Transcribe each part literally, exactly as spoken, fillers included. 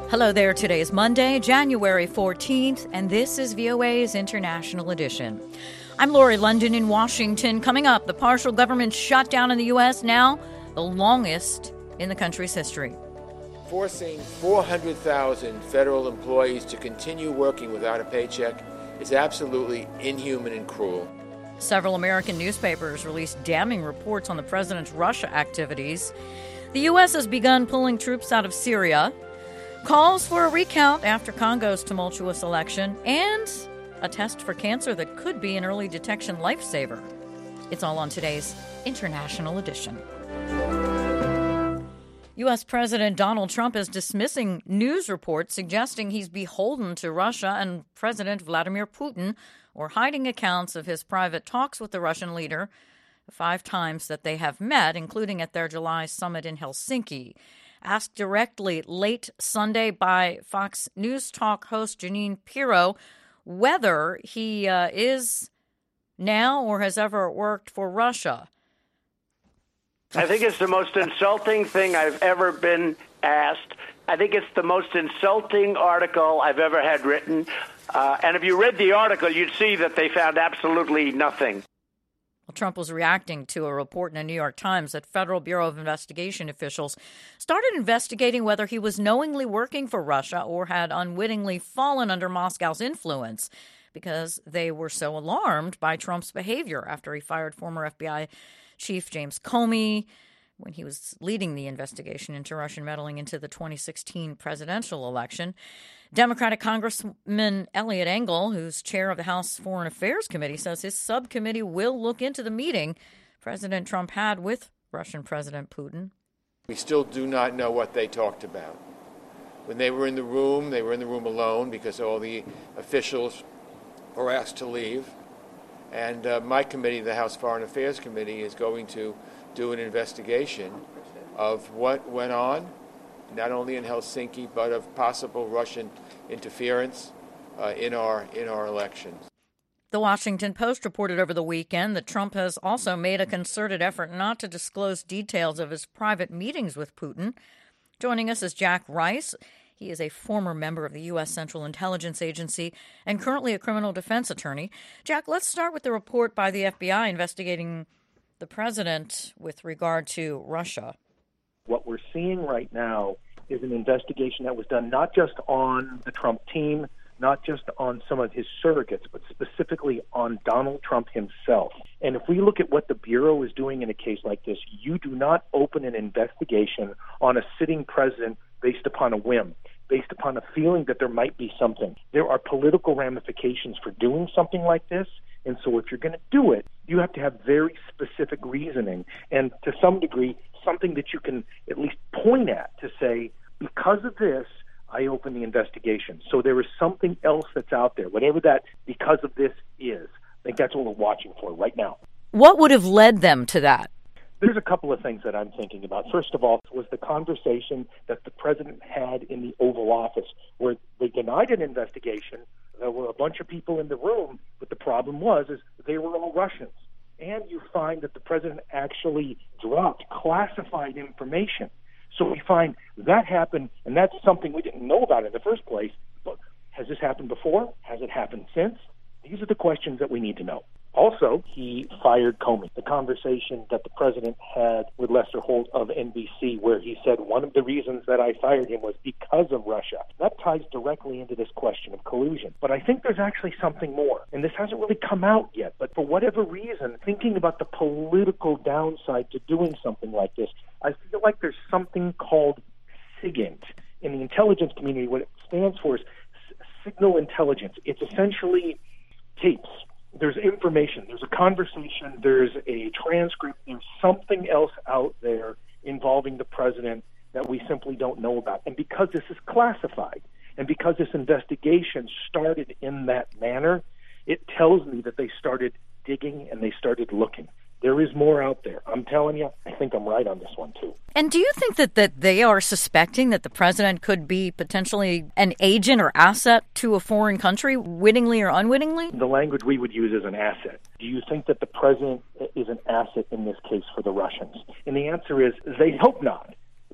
Hello there. Today is Monday, January fourteenth, and this is V O A's International Edition. I'm Lori London in Washington. Coming up, the partial government shutdown in the U S now the longest in the country's history. Forcing four hundred thousand federal employees to continue working without a paycheck is absolutely inhuman and cruel. Several American newspapers released damning reports on the president's Russia activities. The U S has begun pulling troops out of Syria. Calls for a recount after Congo's tumultuous election, and a test for cancer that could be an early detection lifesaver. It's all on today's International Edition. U S. President Donald Trump is dismissing news reports suggesting he's beholden to Russia and President Vladimir Putin, or hiding accounts of his private talks with the Russian leader the five times that they have met, including at their July summit in Helsinki. Asked directly late Sunday by Fox News Talk host Jeanine Pirro whether he uh, is now or has ever worked for Russia. I think it's the most insulting thing I've ever been asked. I think it's the most insulting article I've ever had written. Uh, and if you read the article, you'd see that they found absolutely nothing. Well, Trump was reacting to a report in the New York Times that Federal Bureau of Investigation officials started investigating whether he was knowingly working for Russia or had unwittingly fallen under Moscow's influence because they were so alarmed by Trump's behavior after he fired former F B I Chief James Comey when he was leading the investigation into Russian meddling into the twenty sixteen presidential election. Democratic Congressman Eliot Engel, who's chair of the House Foreign Affairs Committee, says his subcommittee will look into the meeting President Trump had with Russian President Putin. We still do not know what they talked about. When they were in the room, they were in the room alone because all the officials were asked to leave. And uh, my committee, the House Foreign Affairs Committee, is going to do an investigation of what went on, not only in Helsinki, but of possible Russian interference uh, in our in our elections. The Washington Post reported over the weekend that Trump has also made a concerted effort not to disclose details of his private meetings with Putin. Joining us is Jack Rice. He is a former member of the U S. Central Intelligence Agency and currently a criminal defense attorney. Jack, let's start with the report by the F B I investigating the president with regard to Russia. What we're seeing right now is an investigation that was done not just on the Trump team, not just on some of his surrogates, but specifically on Donald Trump himself. And if we look at what the Bureau is doing in a case like this, you do not open an investigation on a sitting president based upon a whim, based upon a feeling that there might be something. There are political ramifications for doing something like this, and so if you're going to do it, you have to have very specific reasoning, and to some degree, something that you can at least point at to say, because of this, I open the investigation. So there is something else that's out there, whatever that because of this is. I think that's what we're watching for right now. What would have led them to that? There's a couple of things that I'm thinking about. First of all, was the conversation that the president had in the Oval Office, where they denied an investigation. There were a bunch of people in the room, but the problem was is they were all Russians. And you find that the president actually dropped classified information. So we find that happened, and that's something we didn't know about in the first place. But has this happened before? Has it happened since? These are the questions that we need to know. Also, he fired Comey. The conversation that the president had with Lester Holt of N B C, where he said one of the reasons that I fired him was because of Russia. That ties directly into this question of collusion. But I think there's actually something more, and this hasn't really come out yet. But for whatever reason, thinking about the political downside to doing something like this, I feel like there's something called SIGINT. In the intelligence community, what it stands for is signal intelligence. It's essentially tapes. There's information, there's a conversation, there's a transcript, there's something else out there involving the president that we simply don't know about. And because this is classified, and because this investigation started in that manner, it tells me that they started digging and they started looking. There is more out there. I'm telling you, I think I'm right on this one, too. And do you think that, that they are suspecting that the president could be potentially an agent or asset to a foreign country, wittingly or unwittingly? The language we would use is an asset. Do you think that the president is an asset in this case for the Russians? And the answer is they hope not.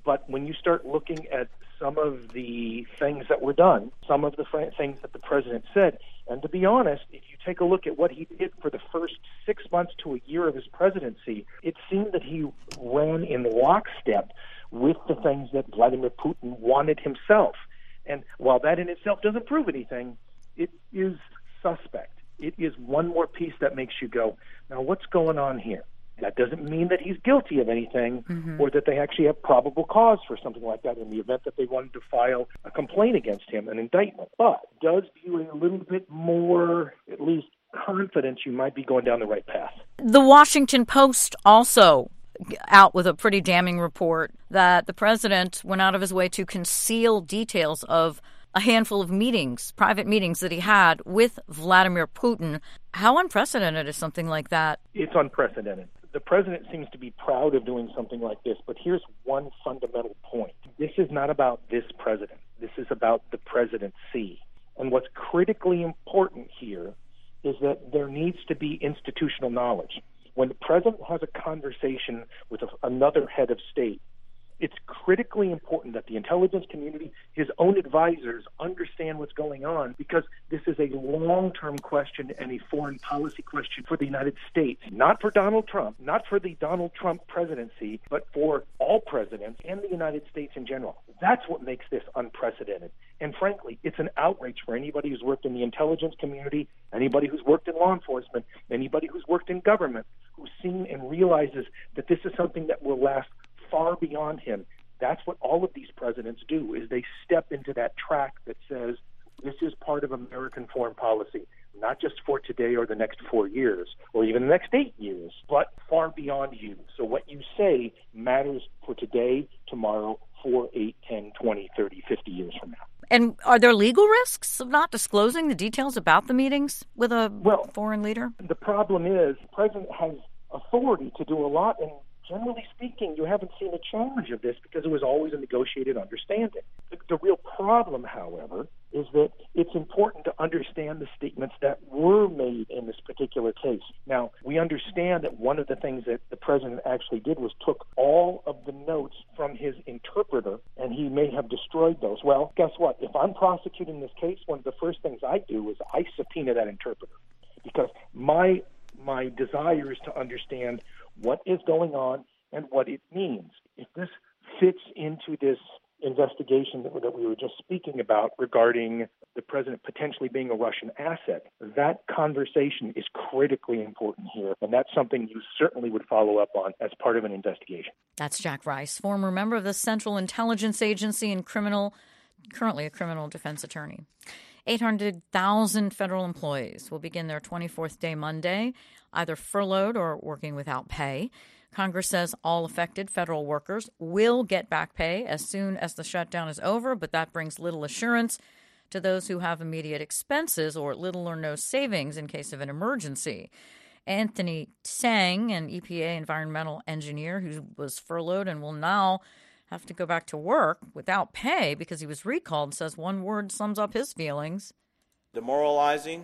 But when you start looking at some of the things that were done, some of the fr- things that the president said, and to be honest, if you take a look at what he did for the first six months to a year of his presidency, it seemed that he ran in lockstep with the things that Vladimir Putin wanted himself. And while that in itself doesn't prove anything, it is suspect. It is one more piece that makes you go, now what's going on here? That doesn't mean that he's guilty of anything mm-hmm. or that they actually have probable cause for something like that in the event that they wanted to file a complaint against him, an indictment. But does you a little bit more, at least, confidence you might be going down the right path. The Washington Post also out with a pretty damning report that the president went out of his way to conceal details of a handful of meetings, private meetings that he had with Vladimir Putin. How unprecedented is something like that? It's unprecedented. The president seems to be proud of doing something like this, but here's one fundamental point. This is not about this president. This is about the presidency. And what's critically important here is that there needs to be institutional knowledge. When the president has a conversation with a, another head of state, it's critically important that the intelligence community, his own advisors, understand what's going on, because this is a long-term question and a foreign policy question for the United States, not for Donald Trump, not for the Donald Trump presidency, but for all presidents and the United States in general. That's what makes this unprecedented. And frankly, it's an outrage for anybody who's worked in the intelligence community, anybody who's worked in law enforcement, anybody who's worked in government, who's seen and realizes that this is something that will last far beyond him. That's what all of these presidents do, is they step into that track that says this is part of American foreign policy, not just for today or the next four years or even the next eight years, but far beyond you. So what you say matters for today, tomorrow, four, eight, ten, twenty, thirty, fifty years from now. And are there legal risks of not disclosing the details about the meetings with a well, foreign leader? The problem is the president has authority to do a lot, and generally speaking, you haven't seen a challenge of this because it was always a negotiated understanding. The, the real problem, however, is that it's important to understand the statements that were made in this particular case. Now, we understand that one of the things that the president actually did was took all of the notes from his interpreter, and he may have destroyed those. Well, guess what? If I'm prosecuting this case, one of the first things I do is I subpoena that interpreter, because my my desire is to understand what is going on and what it means. If this fits into this investigation that, that we were just speaking about regarding the president potentially being a Russian asset, that conversation is critically important here, and that's something you certainly would follow up on as part of an investigation. That's Jack Rice, former member of the Central Intelligence Agency and criminal, currently a criminal defense attorney. eight hundred thousand federal employees will begin their twenty-fourth day Monday, either furloughed or working without pay. Congress says all affected federal workers will get back pay as soon as the shutdown is over, but that brings little assurance to those who have immediate expenses or little or no savings in case of an emergency. Anthony Tsang, an E P A environmental engineer who was furloughed and will now have to go back to work without pay because he was recalled, says one word sums up his feelings. Demoralizing.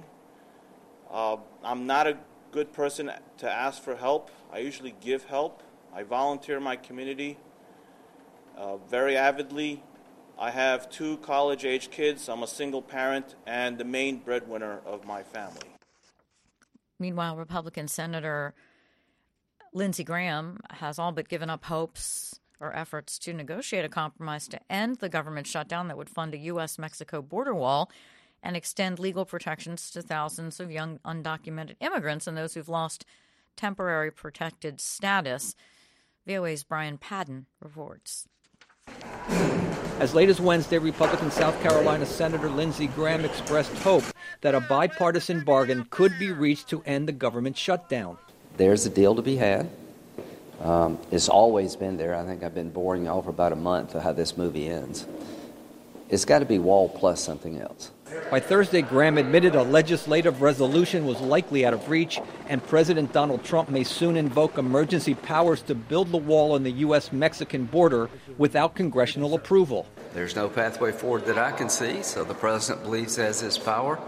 Uh, I'm not a good person to ask for help. I usually give help. I volunteer in my community uh, very avidly. I have two college-age kids. I'm a single parent and the main breadwinner of my family. Meanwhile, Republican Senator Lindsey Graham has all but given up hopes or efforts to negotiate a compromise to end the government shutdown that would fund a U S Mexico border wall and extend legal protections to thousands of young undocumented immigrants and those who've lost temporary protected status. V O A's Brian Padden reports. As late as Wednesday, Republican South Carolina Senator Lindsey Graham expressed hope that a bipartisan bargain could be reached to end the government shutdown. There's a deal to be had. Um, it's always been there. I think I've been boring y'all for about a month of how this movie ends. It's got to be wall plus something else. By Thursday, Graham admitted a legislative resolution was likely out of reach, and President Donald Trump may soon invoke emergency powers to build the wall on the U S Mexican border without congressional approval. There's no pathway forward that I can see, so the president believes he has his power.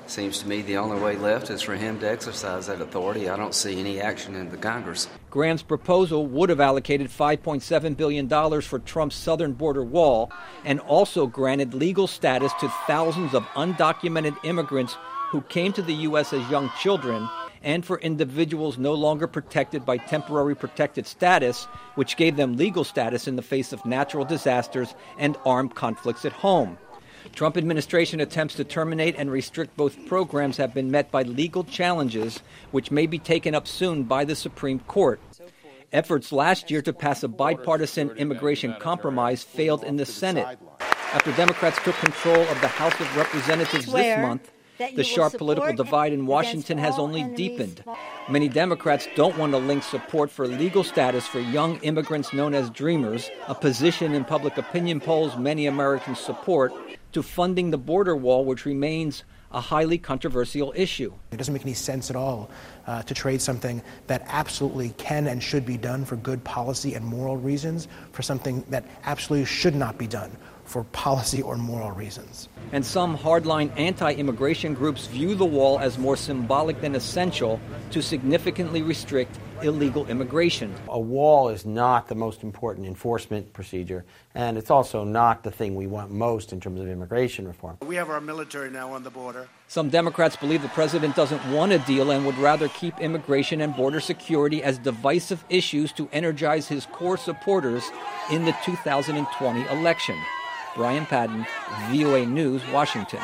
Seems to me the only way left is for him to exercise that authority. I don't see any action in the Congress. Graham's proposal would have allocated five point seven billion dollars for Trump's southern border wall and also granted legal status to thousands of undocumented immigrants who came to the U S as young children, and for individuals no longer protected by temporary protected status, which gave them legal status in the face of natural disasters and armed conflicts at home. Trump administration attempts to terminate and restrict both programs have been met by legal challenges, which may be taken up soon by the Supreme Court. Efforts last year to pass a bipartisan immigration compromise failed in the Senate. After Democrats took control of the House of Representatives this month, the sharp political divide in Washington has only deepened. Many Democrats don't want to link support for legal status for young immigrants known as Dreamers, a position in public opinion polls many Americans support, to funding the border wall, which remains a highly controversial issue. It doesn't make any sense at all uh, to trade something that absolutely can and should be done for good policy and moral reasons for something that absolutely should not be done for policy or moral reasons. And some hardline anti-immigration groups view the wall as more symbolic than essential to significantly restrict illegal immigration. A wall is not the most important enforcement procedure, and it's also not the thing we want most in terms of immigration reform. We have our military now on the border. Some Democrats believe the president doesn't want a deal and would rather keep immigration and border security as divisive issues to energize his core supporters in the two thousand twenty election. Brian Padden, V O A News, Washington.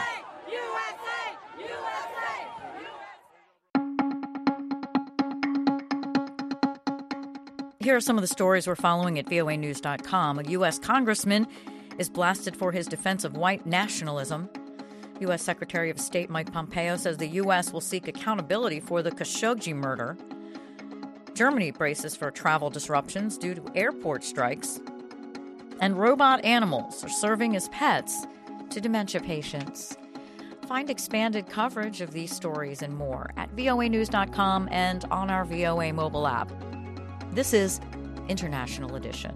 Here are some of the stories we're following at V O A news dot com. A U S congressman is blasted for his defense of white nationalism. U S Secretary of State Mike Pompeo says the U S will seek accountability for the Khashoggi murder. Germany braces for travel disruptions due to airport strikes. And robot animals are serving as pets to dementia patients. Find expanded coverage of these stories and more at V O A news dot com and on our V O A mobile app. This is International Edition.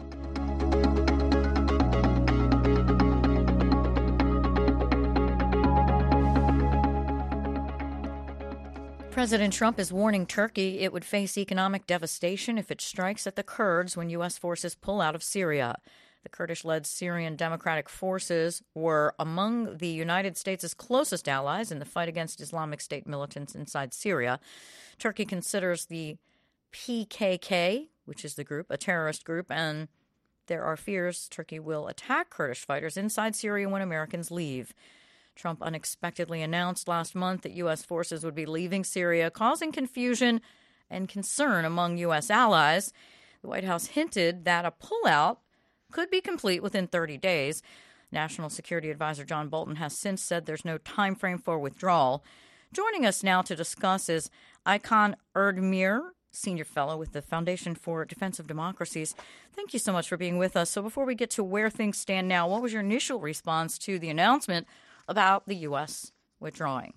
President Trump is warning Turkey it would face economic devastation if it strikes at the Kurds when U S forces pull out of Syria. The Kurdish-led Syrian Democratic Forces were among the United States' closest allies in the fight against Islamic State militants inside Syria. Turkey considers the P K K, which is the group, a terrorist group, and there are fears Turkey will attack Kurdish fighters inside Syria when Americans leave. Trump unexpectedly announced last month that U S forces would be leaving Syria, causing confusion and concern among U S allies. The White House hinted that a pullout could be complete within thirty days. National Security Advisor John Bolton has since said there's no time frame for withdrawal. Joining us now to discuss is Aykan Erdemir, Senior Fellow with the Foundation for Defense of Democracies. Thank you so much for being with us. So before we get to where things stand now, what was your initial response to the announcement about the U S withdrawing?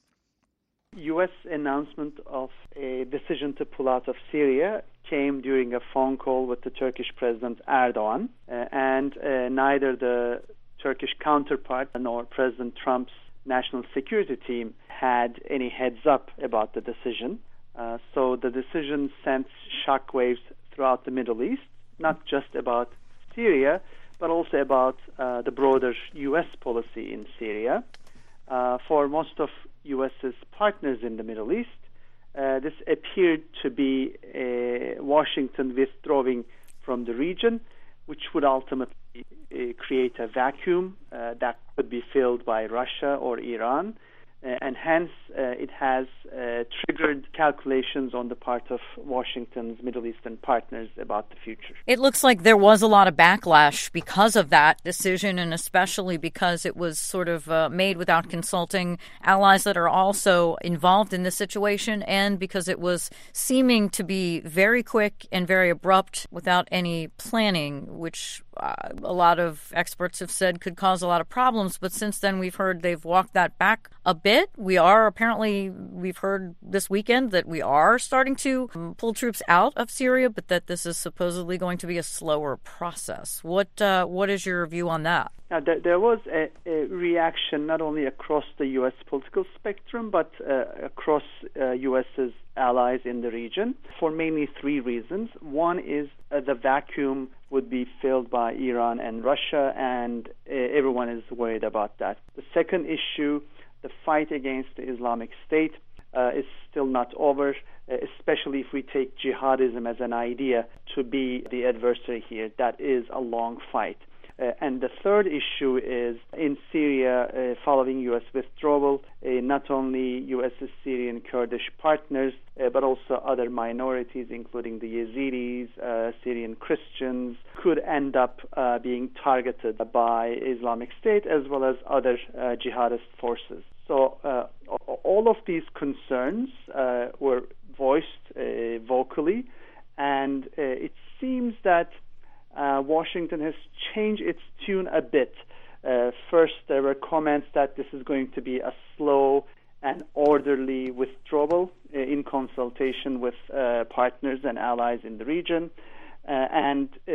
U S announcement of a decision to pull out of Syria came during a phone call with the Turkish President Erdogan, uh, and uh, neither the Turkish counterpart nor President Trump's national security team had any heads up about the decision. Uh, so the decision sent shockwaves throughout the Middle East, not just about Syria, but also about uh, the broader U S policy in Syria. Uh, for most of U S's partners in the Middle East, uh, this appeared to be uh, Washington withdrawing from the region, which would ultimately uh, create a vacuum uh, that could be filled by Russia or Iran. Uh, and hence, uh, it has uh, triggered calculations on the part of Washington's Middle Eastern partners about the future. It looks like there was a lot of backlash because of that decision, and especially because it was sort of uh, made without consulting allies that are also involved in this situation, and because it was seeming to be very quick and very abrupt without any planning, which uh, a lot of experts have said could cause a lot of problems. But since then, we've heard they've walked that back a bit. We are apparently, we've heard this weekend that we are starting to pull troops out of Syria, but that this is supposedly going to be a slower process. What uh, what is your view on that? Now, there, there was a, a reaction not only across the U S political spectrum, but uh, across uh, U S's allies in the region for mainly three reasons. One is uh, the vacuum would be filled by Iran and Russia, and uh, everyone is worried about that. The second issue, the fight against the Islamic State, uh, is still not over, uh, especially if we take jihadism as an idea to be the adversary here. That is a long fight. Uh, and the third issue is in Syria, uh, following U S withdrawal, uh, not only U S's Syrian Kurdish partners, uh, but also other minorities, including the Yazidis, uh, Syrian Christians, could end up uh, being targeted by Islamic State as well as other uh, jihadist forces. So uh, all of these concerns uh, were voiced uh, vocally, and uh, it seems that Uh, Washington has changed its tune a bit. Uh, first, there were comments that this is going to be a slow and orderly withdrawal uh, in consultation with uh, partners and allies in the region. Uh, and uh,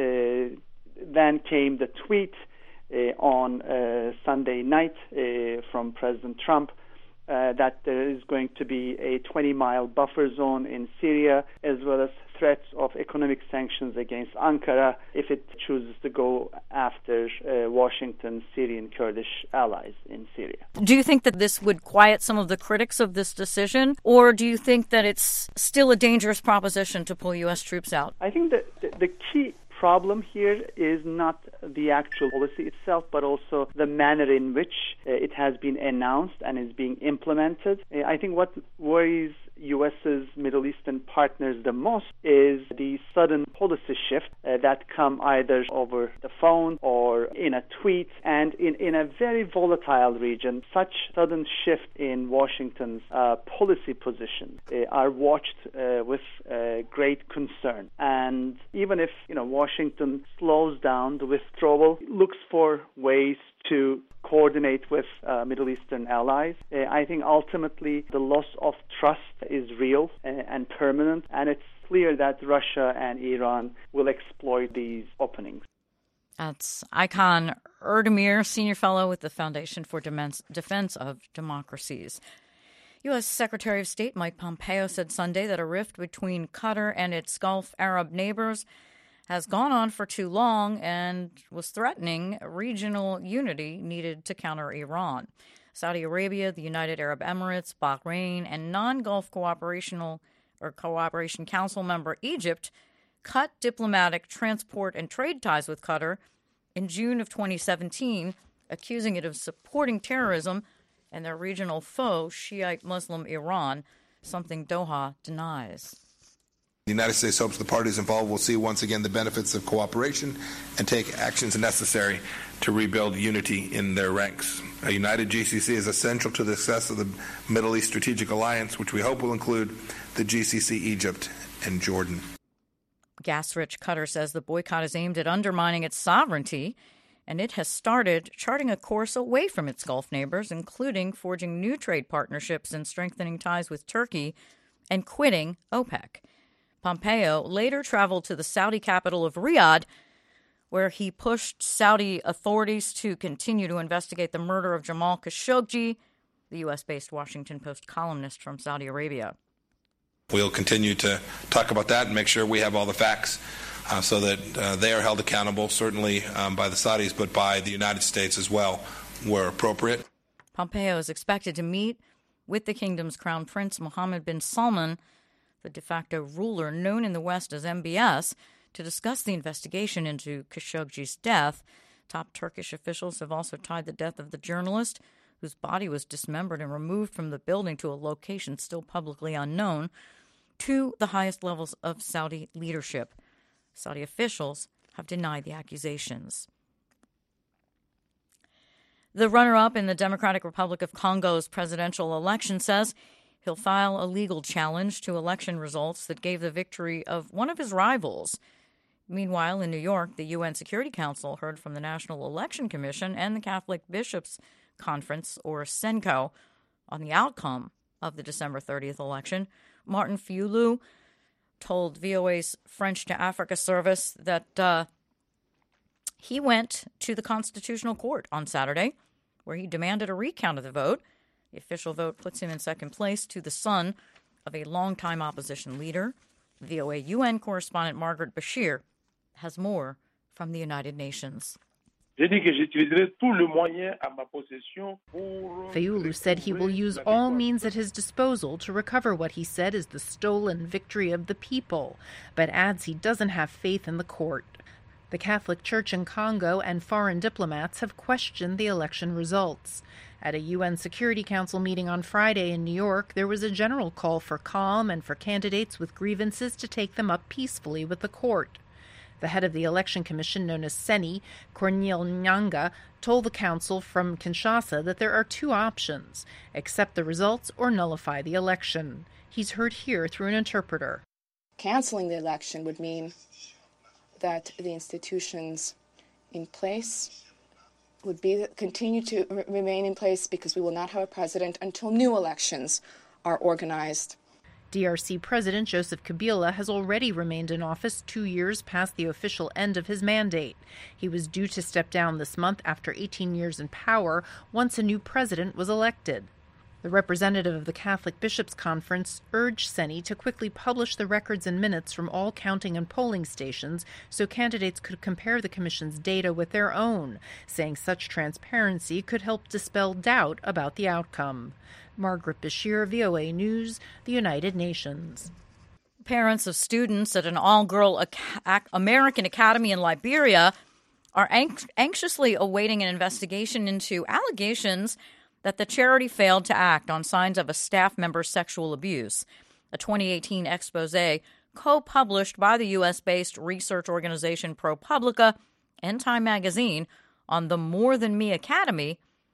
then came the tweet uh, on uh, Sunday night uh, from President Trump uh, that there is going to be a twenty-mile buffer zone in Syria, as well as threats of economic sanctions against Ankara if it chooses to go after uh, Washington's Syrian Kurdish allies in Syria. Do you think that this would quiet some of the critics of this decision, or do you think that it's still a dangerous proposition to pull U S troops out? I think that the, the key problem here is not the actual policy itself, but also the manner in which uh, it has been announced and is being implemented. Uh, I think what worries U S's Middle Eastern partners the most is the sudden policy shift uh, that come either over the phone or in a tweet, and in, in a very volatile region, such sudden shift in Washington's uh, policy positions uh, are watched uh, with uh, great concern. And even if you know Washington slows down the withdrawal, looks for ways to coordinate with uh, Middle Eastern allies, uh, I think ultimately the loss of trust is real uh, and permanent, and it's clear that Russia and Iran will exploit these openings. That's Aykan Erdemir, Senior Fellow with the Foundation for Defense of Democracies. U S. Secretary of State Mike Pompeo said Sunday that a rift between Qatar and its Gulf Arab neighbors has gone on for too long and was threatening regional unity needed to counter Iran. Saudi Arabia, the United Arab Emirates, Bahrain, and non-Gulf cooperational or Cooperation Council member Egypt cut diplomatic, transport, and trade ties with Qatar in June of twenty seventeen, accusing it of supporting terrorism and their regional foe, Shiite Muslim Iran, something Doha denies. The United States hopes the parties involved will see once again the benefits of cooperation and take actions necessary to rebuild unity in their ranks. A united G C C is essential to the success of the Middle East Strategic Alliance, which we hope will include the G C C, Egypt, and Jordan. Gas-rich Qatar says the boycott is aimed at undermining its sovereignty, and it has started charting a course away from its Gulf neighbors, including forging new trade partnerships and strengthening ties with Turkey and quitting OPEC. Pompeo later traveled to the Saudi capital of Riyadh, where he pushed Saudi authorities to continue to investigate the murder of Jamal Khashoggi, the U S-based Washington Post columnist from Saudi Arabia. We'll continue to talk about that and make sure we have all the facts uh, so that uh, they are held accountable, certainly um, by the Saudis, but by the United States as well, where appropriate. Pompeo is expected to meet with the kingdom's crown prince, Mohammed bin Salman, the de facto ruler known in the West as M B S, to discuss the investigation into Khashoggi's death. Top Turkish officials have also tied the death of the journalist, whose body was dismembered and removed from the building to a location still publicly unknown, to the highest levels of Saudi leadership. Saudi officials have denied the accusations. The runner-up in the Democratic Republic of Congo's presidential election says he'll file a legal challenge to election results that gave the victory of one of his rivals. Meanwhile, in New York, the U N Security Council heard from the National Election Commission and the Catholic Bishops' Conference, or SENCO, on the outcome of the December thirtieth election. Martin Fayulu told V O A's French to Africa service that uh, he went to the Constitutional Court on Saturday, where he demanded a recount of the vote. The official vote puts him in second place to the son of a longtime opposition leader. V O A U N correspondent Margaret Bashir has more from the United Nations. Fayulu said he will use all means at his disposal to recover what he said is the stolen victory of the people, but adds he doesn't have faith in the court. The Catholic Church in Congo and foreign diplomats have questioned the election results. At a U N Security Council meeting on Friday in New York, there was a general call for calm and for candidates with grievances to take them up peacefully with the court. The head of the election commission, known as Seni, Corneille Nyanga, told the council from Kinshasa that there are two options: accept the results or nullify the election. He's heard here through an interpreter. Canceling the election would mean that the institutions in place would be continue to r- remain in place because we will not have a president until new elections are organized. D R C President Joseph Kabila has already remained in office two years past the official end of his mandate. He was due to step down this month after eighteen years in power once a new president was elected. The representative of the Catholic Bishops' Conference urged Seni to quickly publish the records and minutes from all counting and polling stations so candidates could compare the Commission's data with their own, saying such transparency could help dispel doubt about the outcome. Margaret Bashir, V O A News, the United Nations. Parents of students at an all-girl ac- American academy in Liberia are anx- anxiously awaiting an investigation into allegations that the charity failed to act on signs of a staff member's sexual abuse. A twenty eighteen expose co-published by the U S-based research organization ProPublica and Time magazine on the More Than Me Academy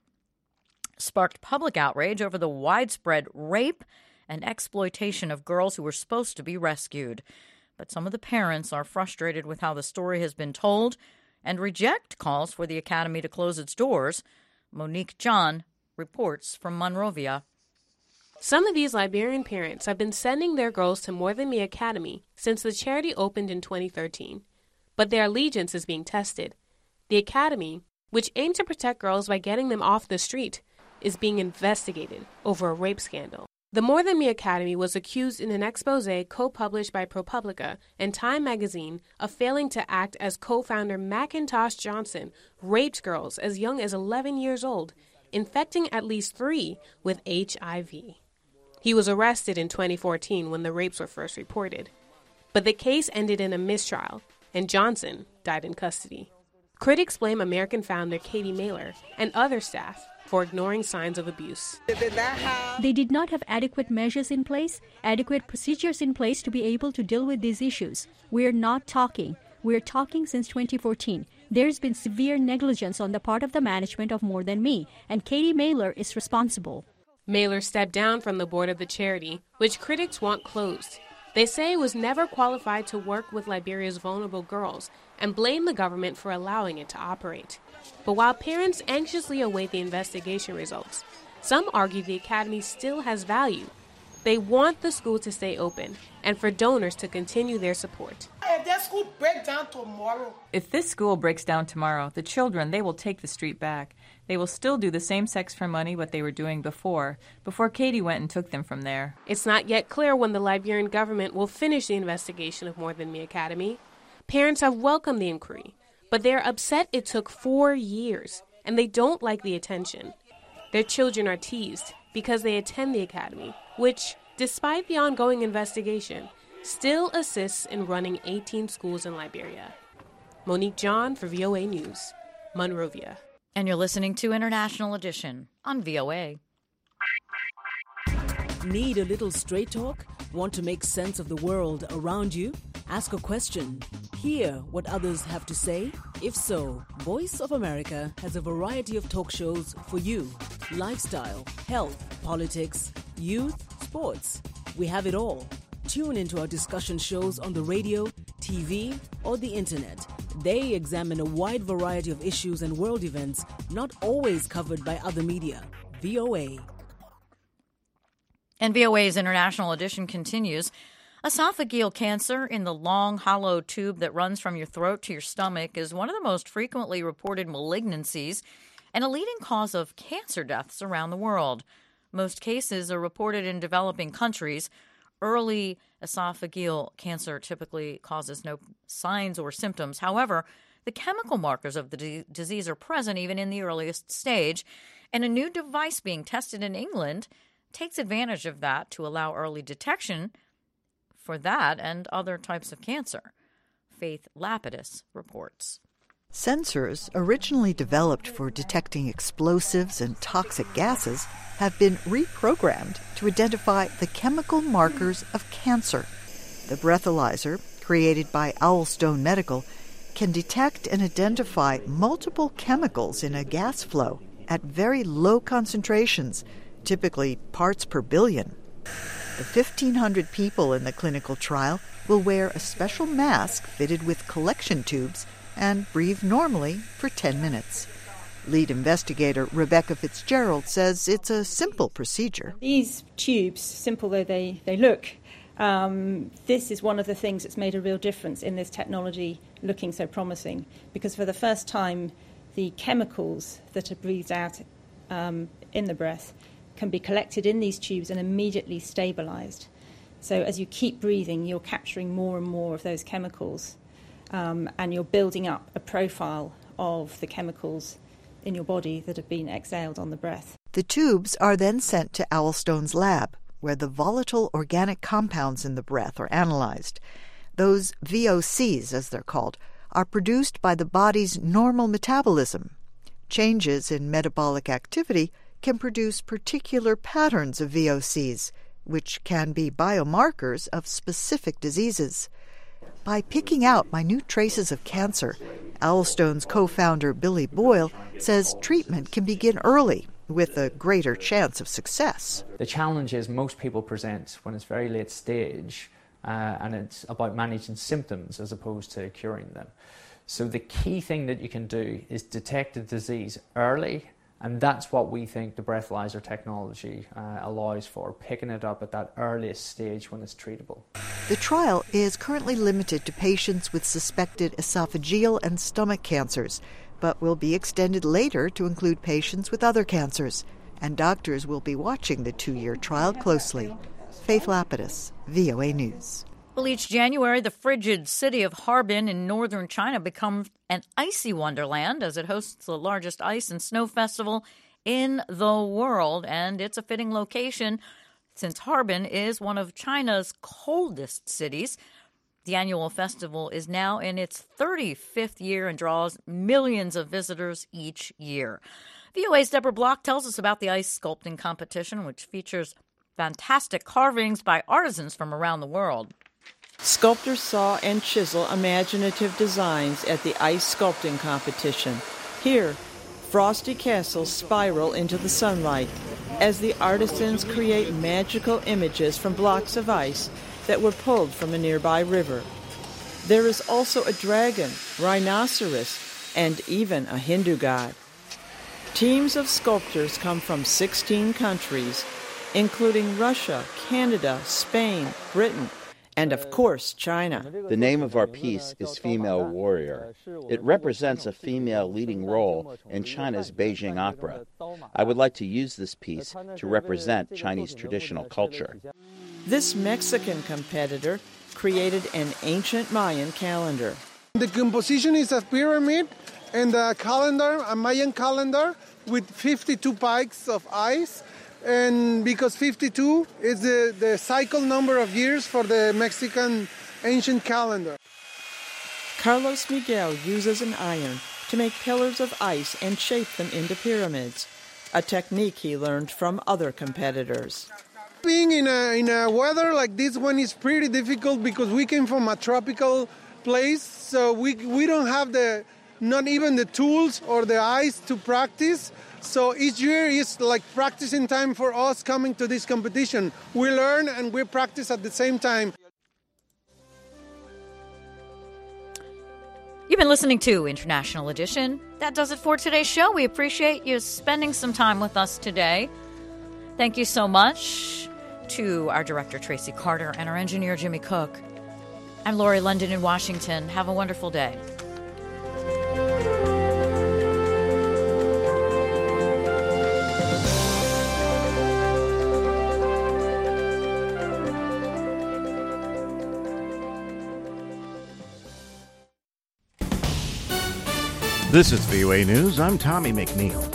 sparked public outrage over the widespread rape and exploitation of girls who were supposed to be rescued. But some of the parents are frustrated with how the story has been told and reject calls for the academy to close its doors. Monique John reports from Monrovia. Some of these Liberian parents have been sending their girls to More Than Me Academy since the charity opened in twenty thirteen. But their allegiance is being tested. The academy, which aimed to protect girls by getting them off the street, is being investigated over a rape scandal. The More Than Me Academy was accused in an expose co-published by ProPublica and Time magazine of failing to act as co-founder Macintosh Johnson raped girls as young as eleven years old, infecting at least three with H I V. He was arrested in twenty fourteen when the rapes were first reported. But the case ended in a mistrial, and Johnson died in custody. Critics blame American founder Katie Mailer and other staff for ignoring signs of abuse. They did not have adequate measures in place, adequate procedures in place to be able to deal with these issues. We're not talking. We're talking since twenty fourteen. There's been severe negligence on the part of the management of More Than Me, and Katie Mailer is responsible. Mailer stepped down from the board of the charity, which critics want closed. They say it was never qualified to work with Liberia's vulnerable girls and blame the government for allowing it to operate. But while parents anxiously await the investigation results, some argue the academy still has value. They want the school to stay open and for donors to continue their support. If this school breaks down tomorrow, If this school breaks down tomorrow, the children, they will take the street back. They will still do the same sex for money what they were doing before, before Katie went and took them from there. It's not yet clear when the Liberian government will finish the investigation of More Than Me Academy. Parents have welcomed the inquiry, but they're upset it took four years, and they don't like the attention. Their children are teased because they attend the academy, which, despite the ongoing investigation, still assists in running eighteen schools in Liberia. Monique John for V O A News, Monrovia. And you're listening to International Edition on V O A. Need a little straight talk? Want to make sense of the world around you? Ask a question. Hear what others have to say? If so, Voice of America has a variety of talk shows for you. Lifestyle, health, politics, youth, sports. We have it all. Tune into our discussion shows on the radio, T V, or the internet. They examine a wide variety of issues and world events not always covered by other media. V O A. And V O A's International Edition continues. Esophageal cancer in the long, hollow tube that runs from your throat to your stomach is one of the most frequently reported malignancies and a leading cause of cancer deaths around the world. Most cases are reported in developing countries. Early esophageal cancer typically causes no signs or symptoms. However, the chemical markers of the d- disease are present even in the earliest stage, and a new device being tested in England takes advantage of that to allow early detection for that and other types of cancer. Faith Lapidus reports. Sensors, originally developed for detecting explosives and toxic gases, have been reprogrammed to identify the chemical markers of cancer. The breathalyzer, created by Owlstone Medical, can detect and identify multiple chemicals in a gas flow at very low concentrations, typically parts per billion. The fifteen hundred people in the clinical trial will wear a special mask fitted with collection tubes and breathe normally for ten minutes. Lead investigator Rebecca Fitzgerald says it's a simple procedure. These tubes, simple though they, they look, um, this is one of the things that's made a real difference in this technology looking so promising, because for the first time the chemicals that are breathed out um, in the breath can be collected in these tubes and immediately stabilized. So as you keep breathing, you're capturing more and more of those chemicals. Um, and you're building up a profile of the chemicals in your body that have been exhaled on the breath. The tubes are then sent to Owlstone's lab, where the volatile organic compounds in the breath are analyzed. Those V O Cs, as they're called, are produced by the body's normal metabolism. Changes in metabolic activity can produce particular patterns of V O Cs, which can be biomarkers of specific diseases. By picking out minute traces of cancer, Owlstone's co-founder Billy Boyle says treatment can begin early with a greater chance of success. The challenge is most people present when it's very late stage, uh, and it's about managing symptoms as opposed to curing them. So the key thing that you can do is detect the disease early, and that's what we think the breathalyzer technology uh, allows for, picking it up at that earliest stage when it's treatable. The trial is currently limited to patients with suspected esophageal and stomach cancers, but will be extended later to include patients with other cancers, and doctors will be watching the two-year trial closely. Faith Lapidus, V O A News. Well, each January, the frigid city of Harbin in northern China becomes an icy wonderland as it hosts the largest ice and snow festival in the world. And it's a fitting location since Harbin is one of China's coldest cities. The annual festival is now in its thirty-fifth year and draws millions of visitors each year. V O A's Deborah Block tells us about the ice sculpting competition, which features fantastic carvings by artisans from around the world. Sculptors saw and chisel imaginative designs at the ice sculpting competition. Here, frosty castles spiral into the sunlight as the artisans create magical images from blocks of ice that were pulled from a nearby river. There is also a dragon, rhinoceros, and even a Hindu god. Teams of sculptors come from sixteen countries, including Russia, Canada, Spain, Britain, and of course, China. The name of our piece is Female Warrior. It represents a female leading role in China's Beijing opera. I would like to use this piece to represent Chinese traditional culture. This Mexican competitor created an ancient Mayan calendar. The composition is a pyramid and a calendar, a Mayan calendar with fifty-two pikes of ice. And because fifty-two is the, the cycle number of years for the Mexican ancient calendar. Carlos Miguel uses an iron to make pillars of ice and shape them into pyramids, a technique he learned from other competitors. Being in a, in a weather like this one is pretty difficult because we came from a tropical place, so we, we don't have the not even the tools or the ice to practice. So each year is like practicing time for us coming to this competition. We learn and we practice at the same time. You've been listening to International Edition. That does it for today's show. We appreciate you spending some time with us today. Thank you so much. to our director, Tracy Carter, and our engineer, Jimmy Cook. I'm Lori London in Washington. Have a wonderful day. This is V O A News. I'm Tommy McNeil.